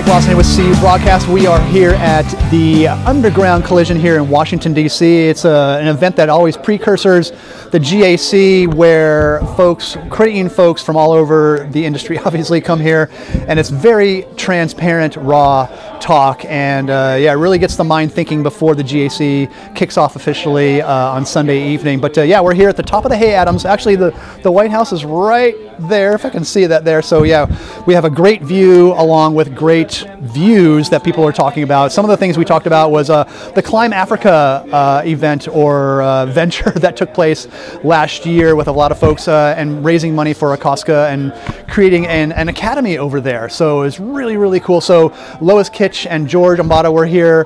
Mike Lawson here with CU Broadcast. We are here at the Underground Collision here in Washington, D.C. It's an event that always precursors the GAC, where creating folks from all over the industry obviously come here, and it's very transparent, raw talk, and it really gets the mind thinking before the GAC kicks off officially on Sunday evening. But we're here at the top of the Hay Adams. Actually, the White House is right there, if I can see that there. So we have a great view along with great views that people are talking about. Some of the things we talked about was the Climb Africa event or venture that took place last year with a lot of folks and raising money for Acoska and creating an academy over there. So it's really, really cool. So Lois Kitch and George Ambato were here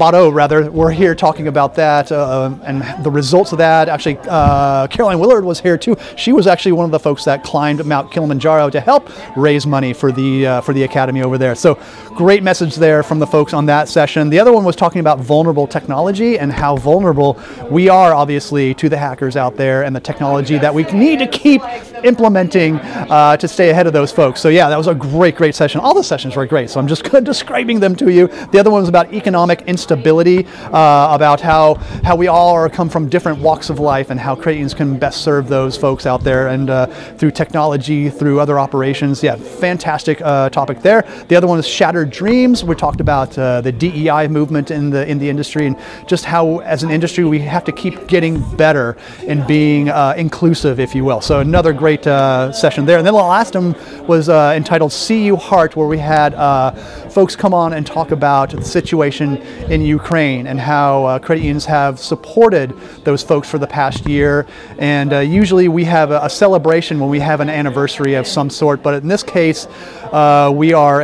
talking about that and the results of that. Actually, Caroline Willard was here too. She was actually one of the folks that climbed Mount Kilimanjaro to help raise money for the academy over there. So great message there from the folks on that session. The other one was talking about vulnerable technology and how vulnerable we are, obviously, to the hackers out there and the technology that we need to keep implementing to stay ahead of those folks. So that was a great session. All the sessions were great, so I'm just describing them to you. The other one was about economic instability, about how we all come from different walks of life and how Creighton's can best serve those folks out there, and through technology, through other operations. Fantastic topic there. The other one is Shattered Dreams. We talked about the DEI movement in the industry, and just how as an industry we have to keep getting better and being inclusive, if you will. So another great session there. And then the last one was entitled CU Heart, where we had folks come on and talk about the situation in Ukraine and how Creighton's have supported those folks for the past year. And usually we have a celebration when we have an anniversary of some sort, but in this case we are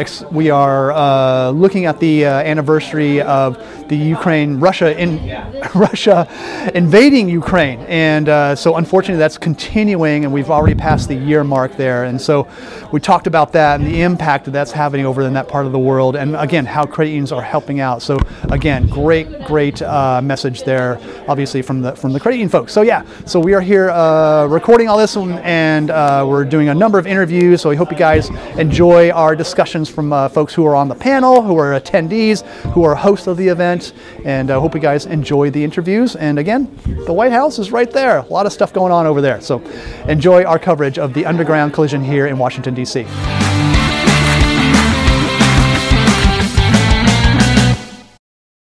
looking at the anniversary of the Russia invading Ukraine, and so unfortunately that's continuing, and we've already passed the year mark there. And so we talked about that and the impact that's having over in that part of the world, and again how Creighton's are helping out. So again, great message there, obviously from the Creighton folks. So we are here recording all this, and we're doing a number of interviews. So we hope you guys enjoy our discussions from folks who are on the panel, who are attendees, who are hosts of the event, and I hope you guys enjoy the interviews. And again, the White House is right there. A lot of stuff going on over there. So enjoy our coverage of the Underground Collision here in Washington, D.C.